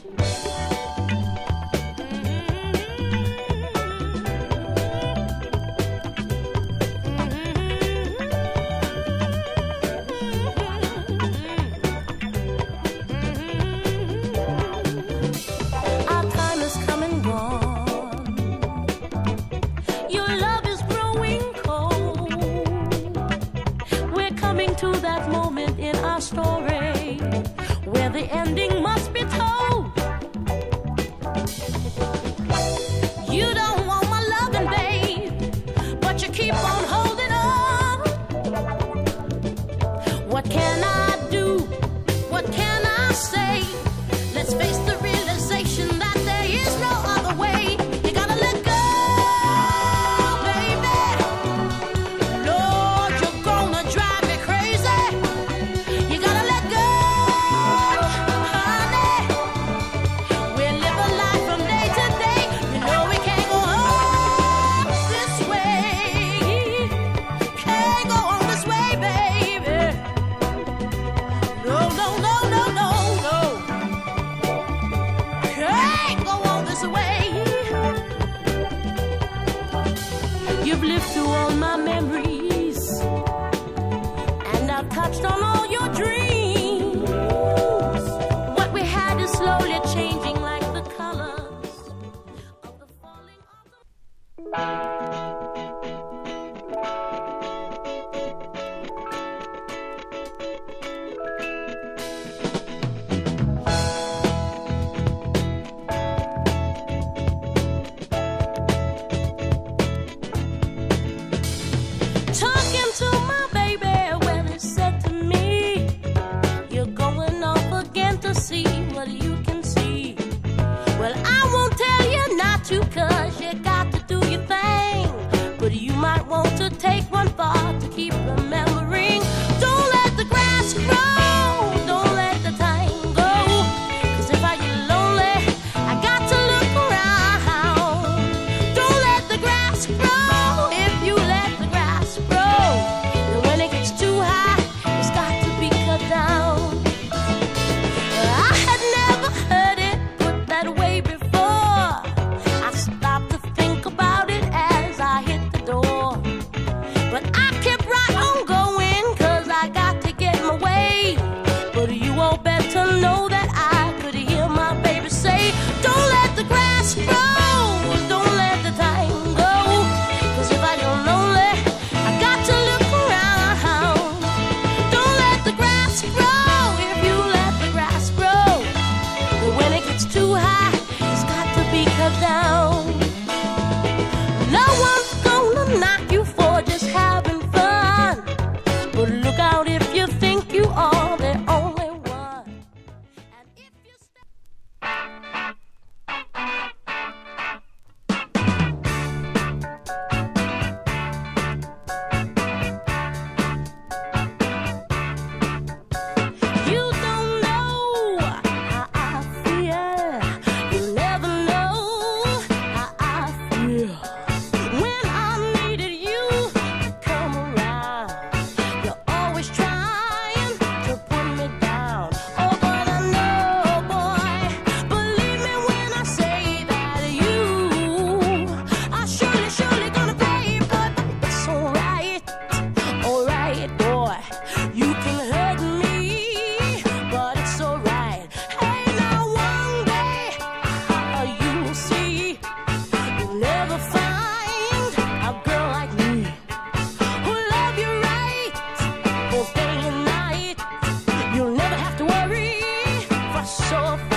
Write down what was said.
To that moment in our story where the ending must be told. You don't want my loving, babe, but you keep on holding on. What can I do? What can I say? Let's face the realization that there is no other way. You gotta let go, baby. Lord, you're gonna drive me crazy. You gotta let go, honey. We live a life from day to day. You know we can't go on this way. Can't go on this way, baby. No, no, no, no, no, no. Can't go on this way. You've lived through all my memories, and I've touched on all your dreams. What we had is slowly changing like the colors of the falling autumn. Talking to my baby when he said to me, you're going off again to see what you can see. Well, I won't tell you not to, 'cause you got to do your thing. But you might want to take one thought to keep remembering. Don't let the grass grow, don't let the time go. 'Cause if I get lonely, I got to look around. Don't let the grass grow. If you let the grass grow, and when it gets too high, it's got to be cut down. I had never heard it put that way before. I stopped to think about it as I hit the door. But I kept right on going, 'cause I got to get my way. But you all better know that I could hear my baby say, don't let the grass grow, don't let the time go. 'Cause if I get lonely, I got to look around. Don't let the grass grow. If you let the grass grow, but when it gets too high, it's got to be cut down. No one's gonna knock you for just having fun, but look out if you think you are the only one. And if you stay You don't know how I feel. You'll never know how I feel. When I needed you to come around, you're always trying to put me down. Oh, but I know, boy, believe me when I say that you are surely gonna pay. But it's alright, boy. You can hurt me, but it's alright. Hey, now one day you'll see, you'll never find a girl like me who love you right, both day and night. You'll never have to worry for so